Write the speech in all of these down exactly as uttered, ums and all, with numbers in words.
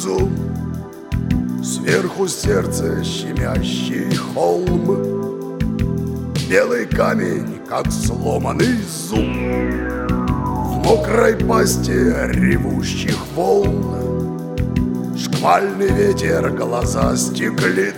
внизу, сверху сердце щемящий холм, белый камень, как сломанный зуб, в мокрой пасти ревущих волн. Шквальный ветер глаза стеклит,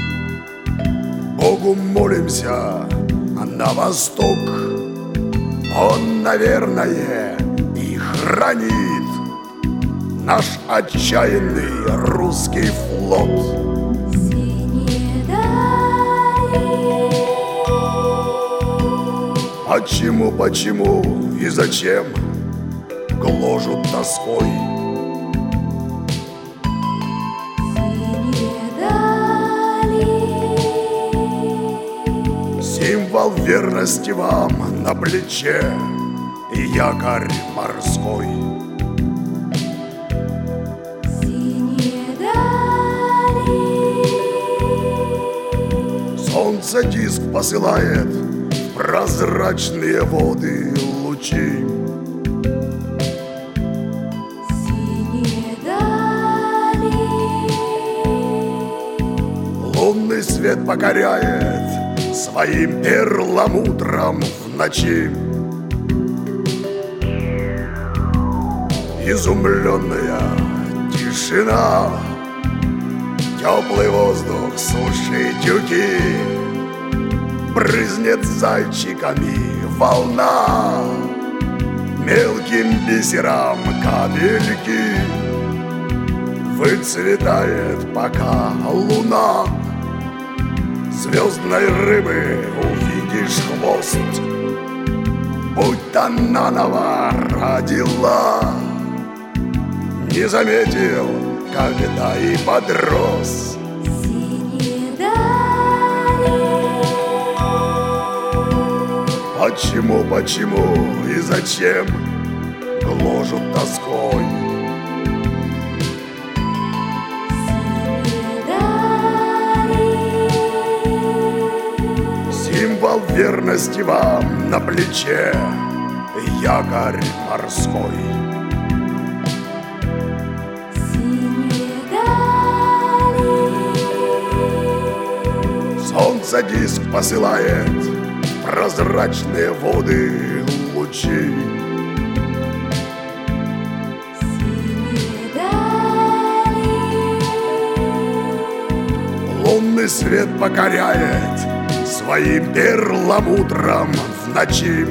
Богу молимся на восток. Он, наверное, и хранит наш отчаянный русский флот. Синие дали. Почему, почему и зачем гложут тоской? Синие дали. Символ верности вам на плече и якорь морской. Синие дали. Солнце диск посылает в прозрачные воды лучи. Синие дали. Лунный свет покоряет своим перламутром в ночи. Изумленная тишина, теплый воздух, суши тюки, брызнет зайчиками волна, мелким бисером капельки. Выцветает пока луна, звездной рыбы увидишь хвост, будто наново родила. Не заметил, когда и подрос. Синие дали. Почему, почему и зачем гложут тоской? Синие дали. Символ верности вам на плече, якорь морской. Синие дали. Солнце диск посылает в прозрачные воды лучи. Синие дали. Лунный свет покоряет своим перламутром в ночи.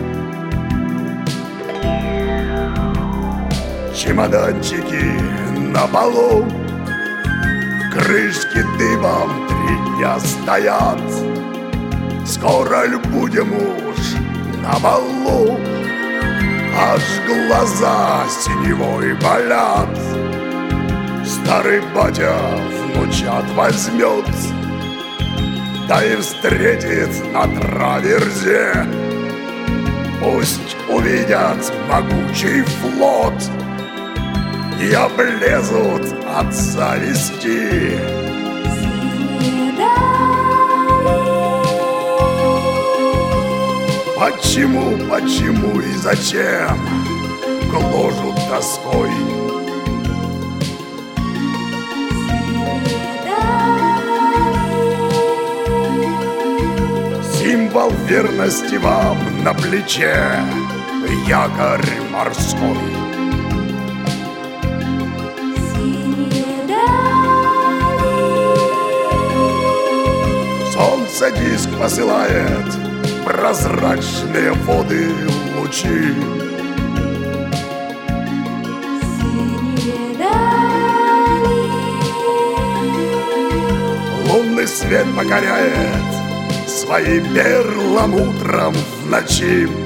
Чемоданчики на полу, крышки дымом три дня стоят. Скоро ль будем уж на балу, аж глаза синевой болят. Старый батя внучат возьмет, да и встретит на траверзе. Пусть увидят могучий флот и облезут от зависти. Синие дали. Почему, почему и зачем гложут тоской? Синие дали. Символ верности вам на плече, якорь морской. Синие дали. Солнце диск посылает в прозрачные воды лучи. Синие дали. Лунный свет покоряет своим перламутром в ночи.